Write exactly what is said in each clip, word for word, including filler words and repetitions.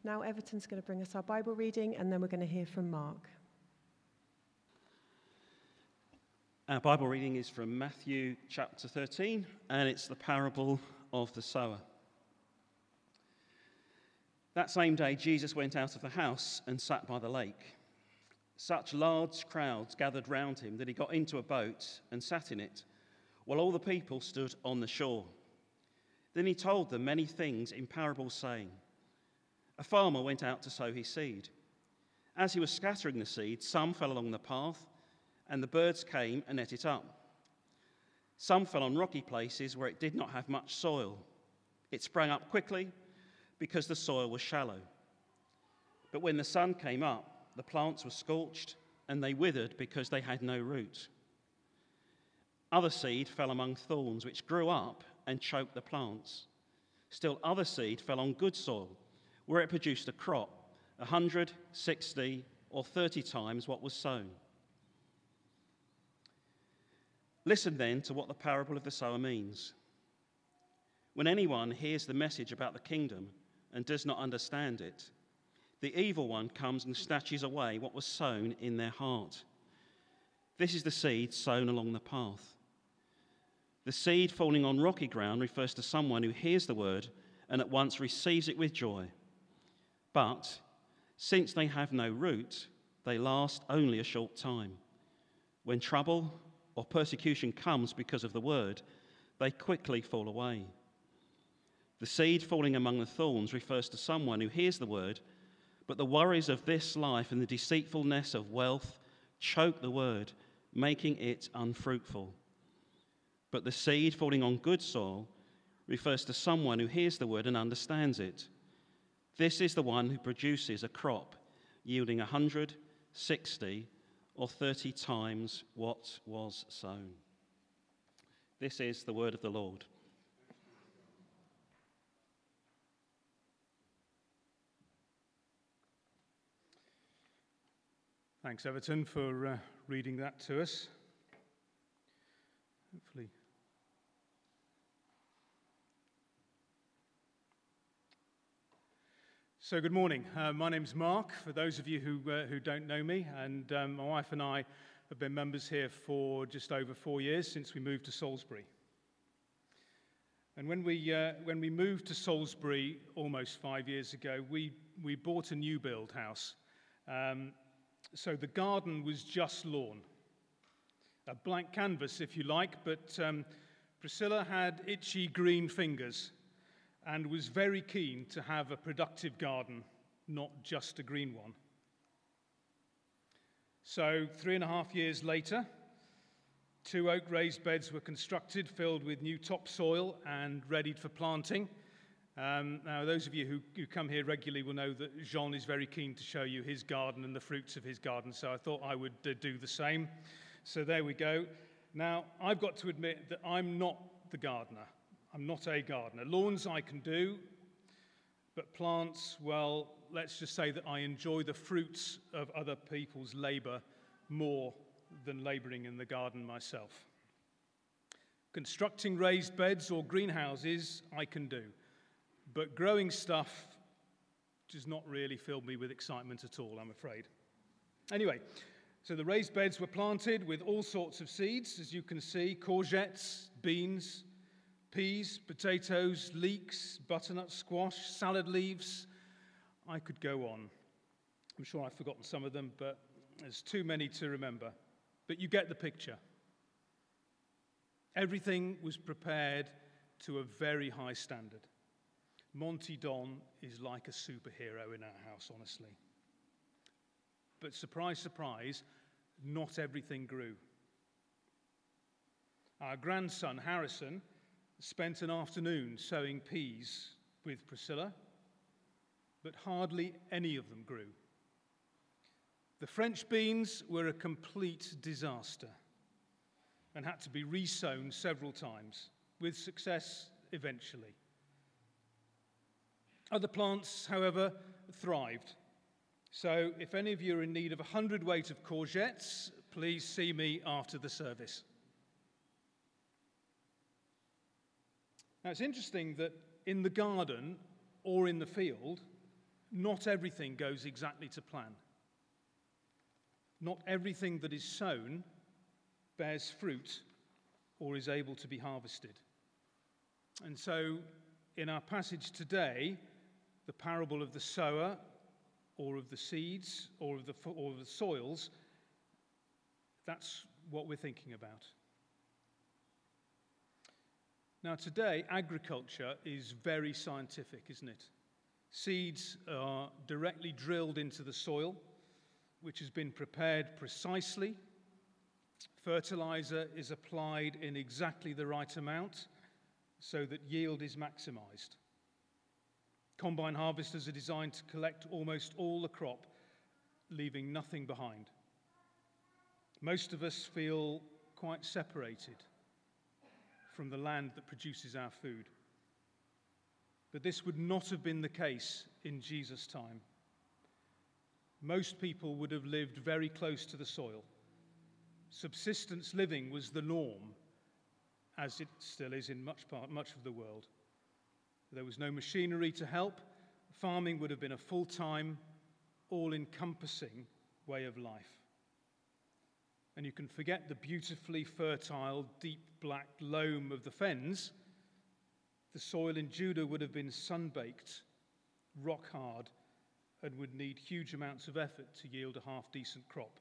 Now Everton's going to bring us our Bible reading, and then we're going to hear from Mark. Our Bible reading is from Matthew chapter thirteen, and it's the parable of the sower. That same day, Jesus went out of the house and sat by the lake. Such large crowds gathered round him that he got into a boat and sat in it, while all the people stood on the shore. Then he told them many things in parables, saying, A farmer went out to sow his seed. As he was scattering the seed, some fell along the path, and the birds came and ate it up. Some fell on rocky places where it did not have much soil. It sprang up quickly because the soil was shallow. But when the sun came up, the plants were scorched, and they withered because they had no root. Other seed fell among thorns, which grew up and choked the plants. Still other seed fell on good soil, where it produced a crop, a hundred, sixty, or thirty times what was sown. Listen then to what the parable of the sower means. When anyone hears the message about the kingdom and does not understand it, the evil one comes and snatches away what was sown in their heart. This is the seed sown along the path. The seed falling on rocky ground refers to someone who hears the word and at once receives it with joy. But since they have no root, they last only a short time. When trouble or persecution comes because of the word, they quickly fall away. The seed falling among the thorns refers to someone who hears the word, but the worries of this life and the deceitfulness of wealth choke the word, making it unfruitful. But the seed falling on good soil refers to someone who hears the word and understands it. This is the one who produces a crop yielding a hundred, sixty, or thirty times what was sown. This is the word of the Lord. Thanks, Everton, for uh, reading that to us. Hopefully. So good morning. Uh, my name's Mark, for those of you who uh, who don't know me, and um, my wife and I have been members here for just over four years since we moved to Salisbury. And when we uh, when we moved to Salisbury almost five years ago, we we bought a new build house. Um, so the garden was just lawn, a blank canvas, if you like. But um, Priscilla had itchy green fingers and was very keen to have a productive garden, not just a green one. So three and a half years later, two oak raised beds were constructed, filled with new topsoil and readied for planting. Um, now, those of you who, who come here regularly will know that Jean is very keen to show you his garden and the fruits of his garden, so I thought I would uh, do the same. So there we go. Now, I've got to admit that I'm not the gardener. I'm not a gardener. Lawns I can do, but plants, well, let's just say that I enjoy the fruits of other people's labor more than laboring in the garden myself. Constructing raised beds or greenhouses I can do, but growing stuff does not really fill me with excitement at all, I'm afraid. Anyway, so the raised beds were planted with all sorts of seeds, as you can see: courgettes, beans, peas, potatoes, leeks, butternut squash, salad leaves. I could go on. I'm sure I've forgotten some of them, but there's too many to remember. But you get the picture. Everything was prepared to a very high standard. Monty Don is like a superhero in our house, honestly. But surprise, surprise, not everything grew. Our grandson, Harrison, spent an afternoon sowing peas with Priscilla, but hardly any of them grew. The French beans were a complete disaster and had to be resown several times, with success eventually. Other plants, however, thrived. So if any of you are in need of a hundredweight of courgettes, please see me after the service. Now, it's interesting that in the garden or in the field, not everything goes exactly to plan. Not everything that is sown bears fruit or is able to be harvested. And so, in our passage today, the parable of the sower, or of the seeds, or of the, or of the soils, that's what we're thinking about. Now, today, agriculture is very scientific, isn't it? Seeds are directly drilled into the soil, which has been prepared precisely. Fertilizer is applied in exactly the right amount so that yield is maximized. Combine harvesters are designed to collect almost all the crop, leaving nothing behind. Most of us feel quite separated from the land that produces our food. But this would not have been the case in Jesus' time. Most people would have lived very close to the soil. Subsistence living was the norm, as it still is in much part, much of the world. There was no machinery to help. Farming would have been a full-time, all-encompassing way of life. And you can forget the beautifully fertile, deep black loam of the fens. The soil in Judah would have been sun-baked, rock-hard, and would need huge amounts of effort to yield a half-decent crop.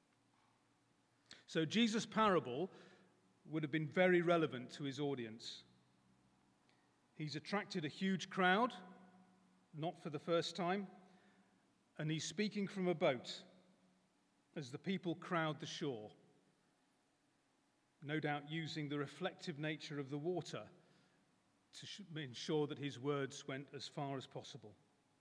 So Jesus' parable would have been very relevant to his audience. He's attracted a huge crowd, not for the first time, and he's speaking from a boat as the people crowd the shore, no doubt using the reflective nature of the water to ensure that his words went as far as possible.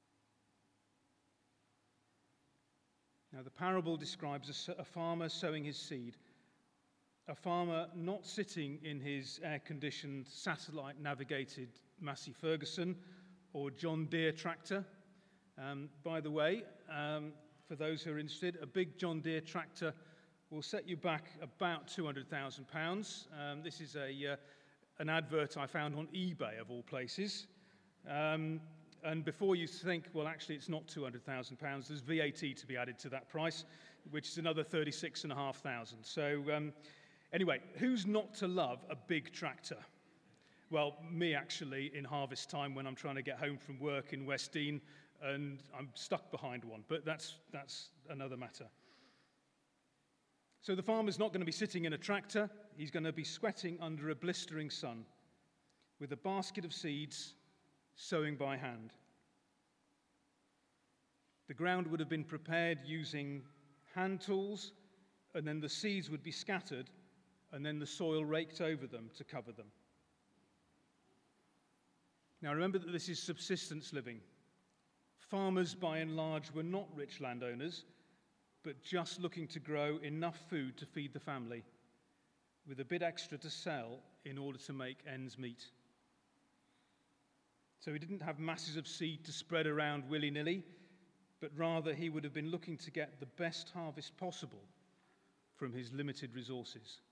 Now, the parable describes a farmer sowing his seed, a farmer not sitting in his air-conditioned, satellite-navigated Massey Ferguson or John Deere tractor. Um, by the way, um, for those who are interested, a big John Deere tractor will set you back about two hundred thousand pounds. Um, this is a uh, an advert I found on eBay, of all places. Um, and before you think, well, actually, it's not two hundred thousand pounds, there's V A T to be added to that price, which is another thirty-six thousand five hundred. So um, anyway, who's not to love a big tractor? Well, me, actually, in harvest time when I'm trying to get home from work in West Dean, and I'm stuck behind one, but that's, that's another matter. So the farmer's not going to be sitting in a tractor. He's going to be sweating under a blistering sun with a basket of seeds, sowing by hand. The ground would have been prepared using hand tools, and then the seeds would be scattered, and then the soil raked over them to cover them. Now remember that this is subsistence living. Farmers, by and large, were not rich landowners, but just looking to grow enough food to feed the family, with a bit extra to sell in order to make ends meet. So he didn't have masses of seed to spread around willy-nilly, but rather he would have been looking to get the best harvest possible from his limited resources.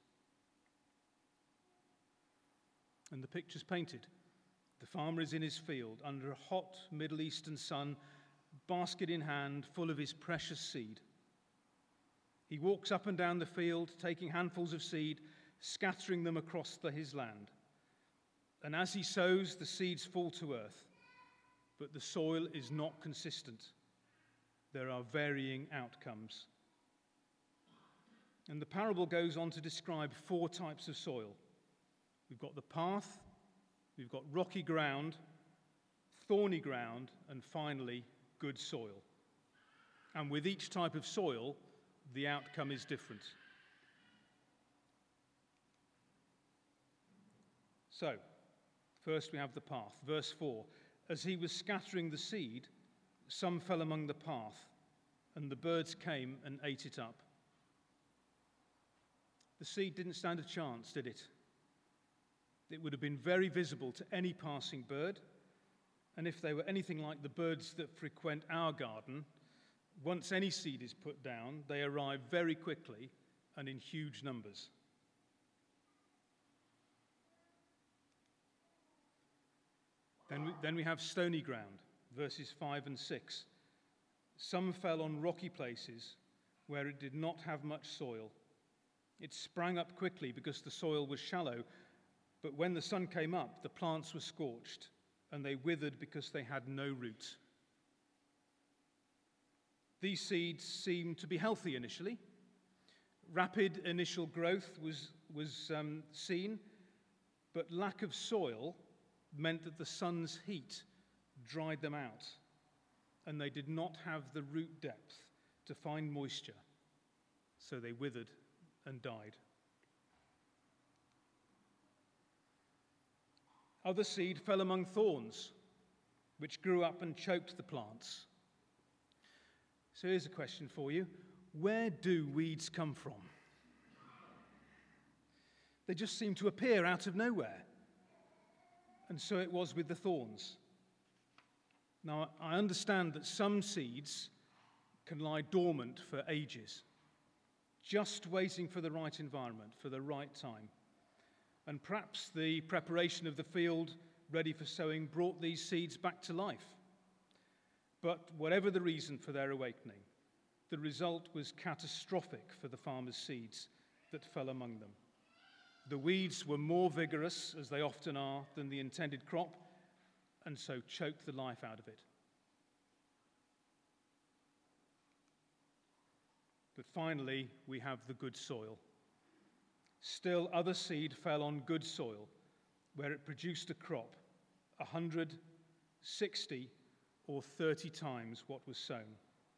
And the picture's painted. The farmer is in his field under a hot Middle Eastern sun, basket in hand, full of his precious seed. He walks up and down the field, taking handfuls of seed, scattering them across the, his land. And as he sows, the seeds fall to earth, but the soil is not consistent. There are varying outcomes. And the parable goes on to describe four types of soil. We've got the path, we've got rocky ground, thorny ground, and finally, good soil. And with each type of soil, the outcome is different. So, first we have the path. Verse four, as he was scattering the seed, some fell among the path, and the birds came and ate it up. The seed didn't stand a chance, did it? It would have been very visible to any passing bird, and if they were anything like the birds that frequent our garden, once any seed is put down, they arrive very quickly and in huge numbers. Then we, then we have stony ground, verses five and six. Some fell on rocky places where it did not have much soil. It sprang up quickly because the soil was shallow, but when the sun came up, the plants were scorched, and they withered because they had no root. These seeds seemed to be healthy initially. Rapid initial growth was, was um, seen, but lack of soil meant that the sun's heat dried them out, and they did not have the root depth to find moisture, so they withered and died. Other seed fell among thorns, which grew up and choked the plants. So here's a question for you. Where do weeds come from? They just seem to appear out of nowhere. And so it was with the thorns. Now, I understand that some seeds can lie dormant for ages, just waiting for the right environment, for the right time. And perhaps the preparation of the field ready for sowing brought these seeds back to life. But whatever the reason for their awakening, the result was catastrophic for the farmer's seeds that fell among them. The weeds were more vigorous, as they often are, than the intended crop, and so choked the life out of it. But finally, we have the good soil. Still, other seed fell on good soil, where it produced a crop, a hundred, sixty, or thirty times what was sown.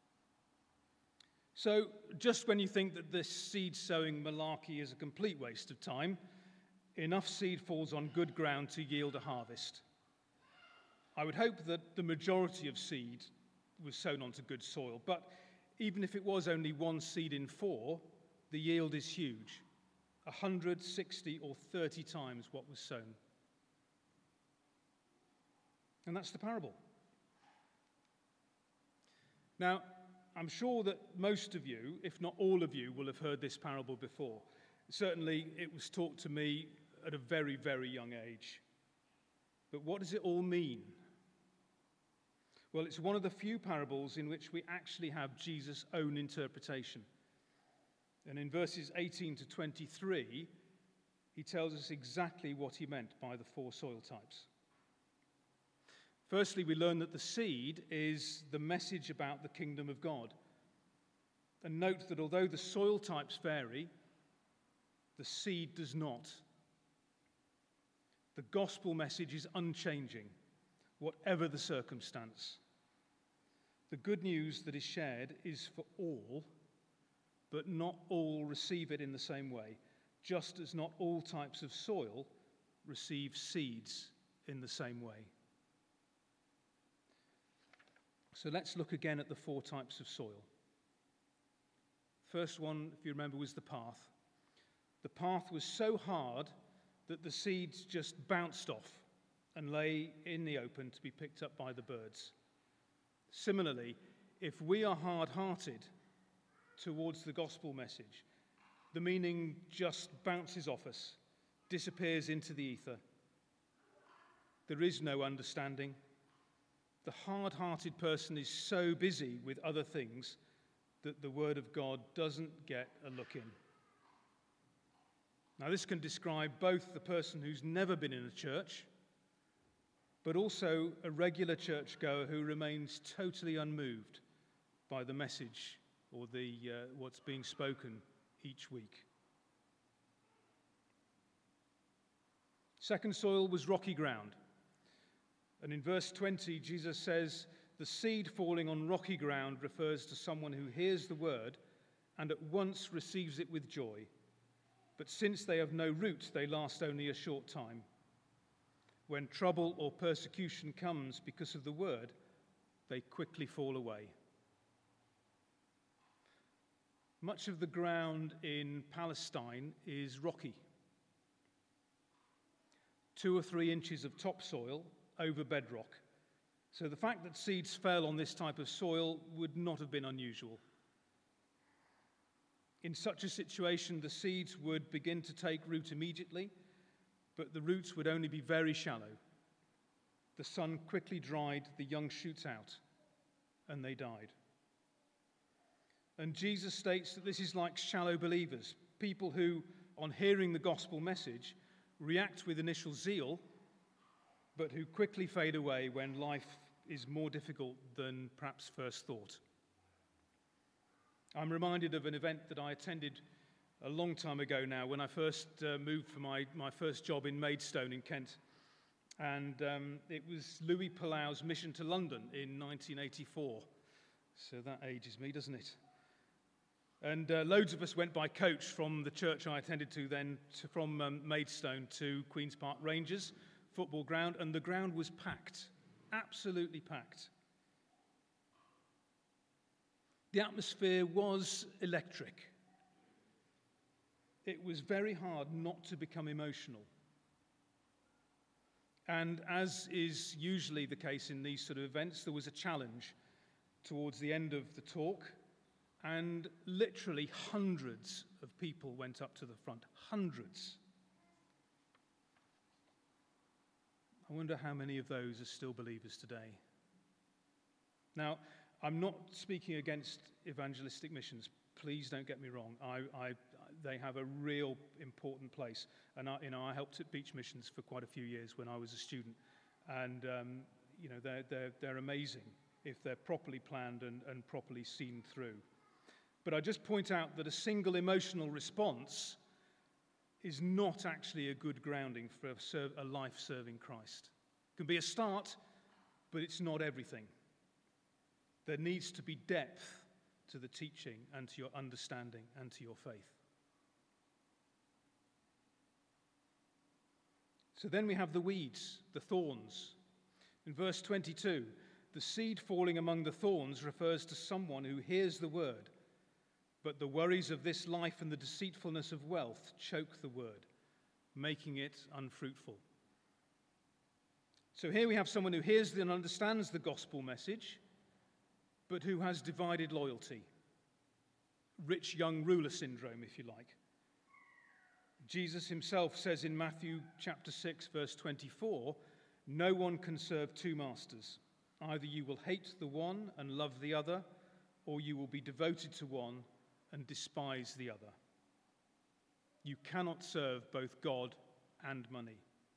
So, just when you think that this seed sowing malarkey is a complete waste of time, enough seed falls on good ground to yield a harvest. I would hope that the majority of seed was sown onto good soil, but even if it was only one seed in four, the yield is huge, a hundred, sixty, or thirty times what was sown. And that's the parable. Now, I'm sure that most of you, if not all of you, will have heard this parable before. Certainly, it was taught to me at a very, very young age. But what does it all mean? Well, it's one of the few parables in which we actually have Jesus' own interpretation. And in verses eighteen to twenty-three, he tells us exactly what he meant by the four soil types. Firstly, we learn that the seed is the message about the kingdom of God. And note that although the soil types vary, the seed does not. The gospel message is unchanging, whatever the circumstance. The good news that is shared is for all, but not all receive it in the same way, just as not all types of soil receive seeds in the same way. So let's look again at the four types of soil. First one, if you remember, was the path. The path was so hard that the seeds just bounced off and lay in the open to be picked up by the birds. Similarly, if we are hard-hearted towards the gospel message, the meaning just bounces off us, disappears into the ether. There is no understanding. The hard-hearted person is so busy with other things that the word of God doesn't get a look in. Now, this can describe both the person who's never been in a church, but also a regular churchgoer who remains totally unmoved by the message or the uh, what's being spoken each week. Second soil was rocky ground. And in verse twenty, Jesus says, the seed falling on rocky ground refers to someone who hears the word and at once receives it with joy. But since they have no root, they last only a short time. When trouble or persecution comes because of the word, they quickly fall away. Much of the ground in Palestine is rocky. Two or three inches of topsoil over bedrock. So the fact that seeds fell on this type of soil would not have been unusual. In such a situation, the seeds would begin to take root immediately, but the roots would only be very shallow. The sun quickly dried the young shoots out, and they died. And Jesus states that this is like shallow believers, people who, on hearing the gospel message, react with initial zeal, but who quickly fade away when life is more difficult than perhaps first thought. I'm reminded of an event that I attended a long time ago now when I first uh, moved for my, my first job in Maidstone in Kent. And um, it was Louis Palau's mission to London in nineteen eighty-four. So that ages me, doesn't it? And uh, loads of us went by coach from the church I attended to then, to, from um, Maidstone to Queen's Park Rangers football ground, and the ground was packed, absolutely packed. The atmosphere was electric. It was very hard not to become emotional. And as is usually the case in these sort of events, there was a challenge towards the end of the talk, and literally hundreds of people went up to the front. Hundreds. I wonder how many of those are still believers today. Now, I'm not speaking against evangelistic missions. Please don't get me wrong. I, I, they have a real important place. And I, you know, I helped at Beach Missions for quite a few years when I was a student. And um, you know, they're, they're, they're amazing if they're properly planned and, and properly seen through. But I just point out that a single emotional response is not actually a good grounding for a, serve, a life serving Christ. It can be a start, but it's not everything. There needs to be depth to the teaching and to your understanding and to your faith. So then we have the weeds, the thorns. In verse twenty-two, the seed falling among the thorns refers to someone who hears the word, but the worries of this life and the deceitfulness of wealth choke the word, making it unfruitful. So here we have someone who hears and understands the gospel message, but who has divided loyalty. Rich young ruler syndrome, if you like. Jesus himself says in Matthew chapter six, verse twenty-four, "No one can serve two masters. Either you will hate the one and love the other, or you will be devoted to one and despise the other. You cannot serve both God and money."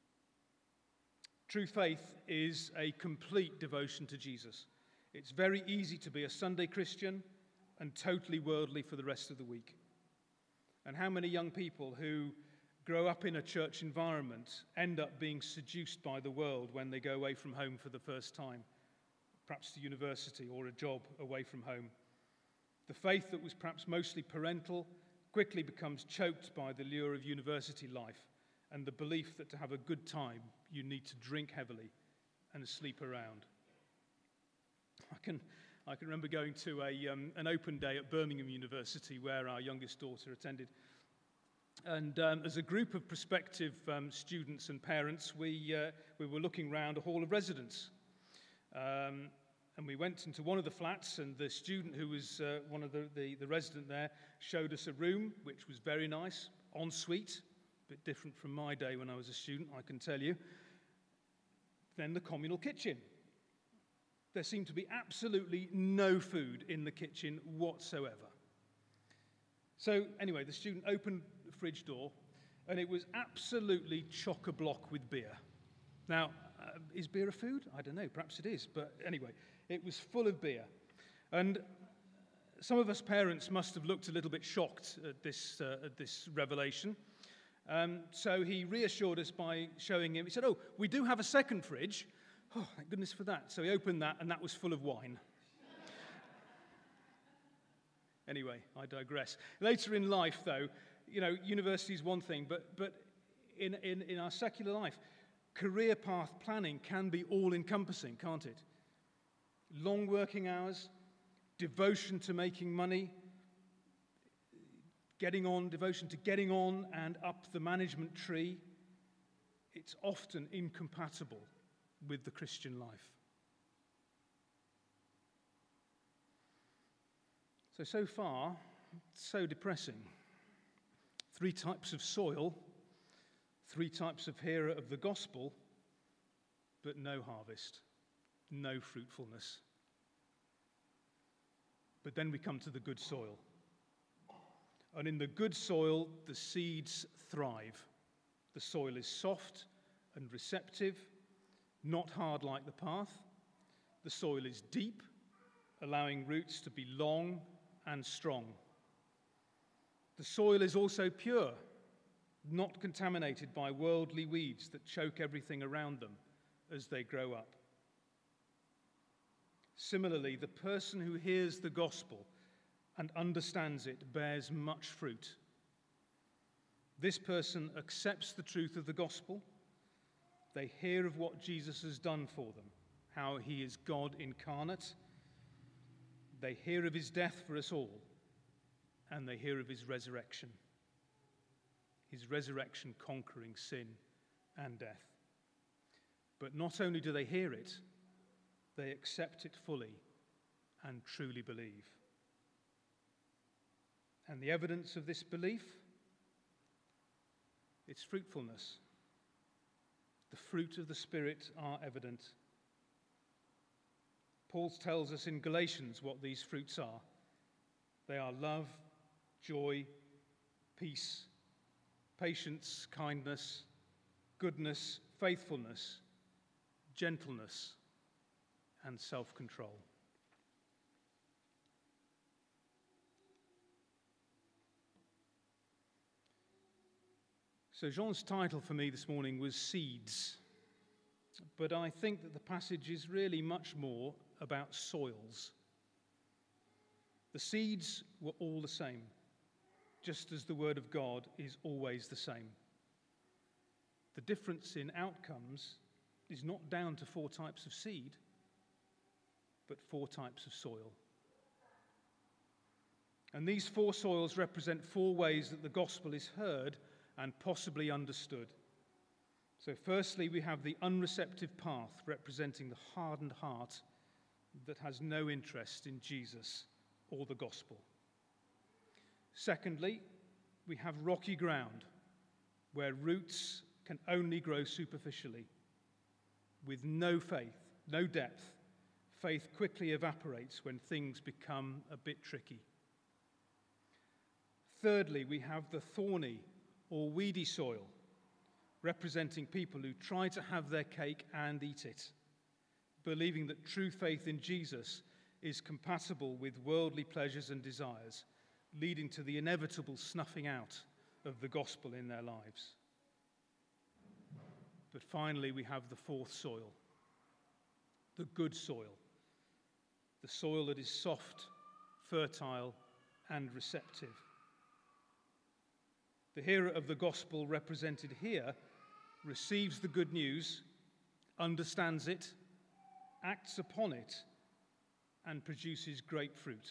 True faith is a complete devotion to Jesus. It's very easy to be a Sunday Christian and totally worldly for the rest of the week. And how many young people who grow up in a church environment end up being seduced by the world when they go away from home for the first time, perhaps to university or a job away from home? The faith that was perhaps mostly parental quickly becomes choked by the lure of university life and the belief that to have a good time, you need to drink heavily and sleep around. I can, I can remember going to a, um, an open day at Birmingham University where our youngest daughter attended. And um, as a group of prospective um, students and parents, we, uh, we were looking round a hall of residence. Um, And we went into one of the flats, and the student who was uh, one of the, the, the resident there showed us a room, which was very nice, en suite, a bit different from my day when I was a student, I can tell you. Then the communal kitchen. There seemed to be absolutely no food in the kitchen whatsoever. So anyway, the student opened the fridge door, and it was absolutely chock-a-block with beer. Now, uh, is beer a food? I don't know, perhaps it is, but anyway, it was full of beer. And some of us parents must have looked a little bit shocked at this, uh, at this revelation. Um, so he reassured us by showing him, he said, "Oh, we do have a second fridge." Oh, thank goodness for that. So he opened that, and that was full of wine. Anyway, I digress. Later in life, though, you know, university is one thing, but, but in, in, in our secular life, career path planning can be all-encompassing, can't it? Long working hours, devotion to making money, getting on, devotion to getting on and up the management tree. It's often incompatible with the Christian life. So, so far, so depressing. Three types of soil, three types of hearer of the gospel, but no harvest, no fruitfulness. But then we come to the good soil. And in the good soil, the seeds thrive. The soil is soft and receptive, not hard like the path. The soil is deep, allowing roots to be long and strong. The soil is also pure, not contaminated by worldly weeds that choke everything around them as they grow up. Similarly, the person who hears the gospel and understands it bears much fruit. This person accepts the truth of the gospel. They hear of what Jesus has done for them, how he is God incarnate. They hear of his death for us all, and they hear of his resurrection, his resurrection conquering sin and death. But not only do they hear it, they accept it fully and truly believe. And the evidence of this belief? It's fruitfulness. The fruit of the Spirit are evident. Paul tells us in Galatians what these fruits are. They are love, joy, peace, patience, kindness, goodness, faithfulness, gentleness, and self-control. So Jean's title for me this morning was Seeds, but I think that the passage is really much more about soils. The seeds were all the same, just as the word of God is always the same. The difference in outcomes is not down to four types of seed, but four types of soil. And these four soils represent four ways that the gospel is heard and possibly understood. So firstly, we have the unreceptive path, representing the hardened heart that has no interest in Jesus or the gospel. Secondly, we have rocky ground, where roots can only grow superficially. With no faith, no depth, faith quickly evaporates when things become a bit tricky. Thirdly, we have the thorny or weedy soil, representing people who try to have their cake and eat it, believing that true faith in Jesus is compatible with worldly pleasures and desires, leading to the inevitable snuffing out of the gospel in their lives. But finally, we have the fourth soil, the good soil, the soil that is soft, fertile, and receptive. The hearer of the gospel represented here receives the good news, understands it, acts upon it, and produces great fruit.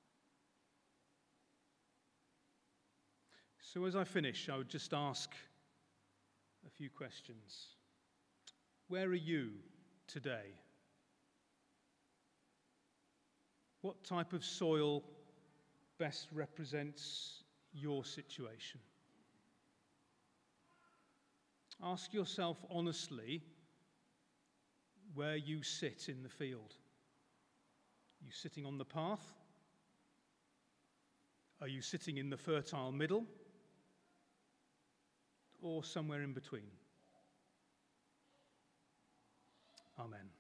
So as I finish, I would just ask a few questions. Where are you today? What type of soil best represents your situation? Ask yourself honestly where you sit in the field. Are you sitting on the path? Are you sitting in the fertile middle? Or somewhere in between? Amen.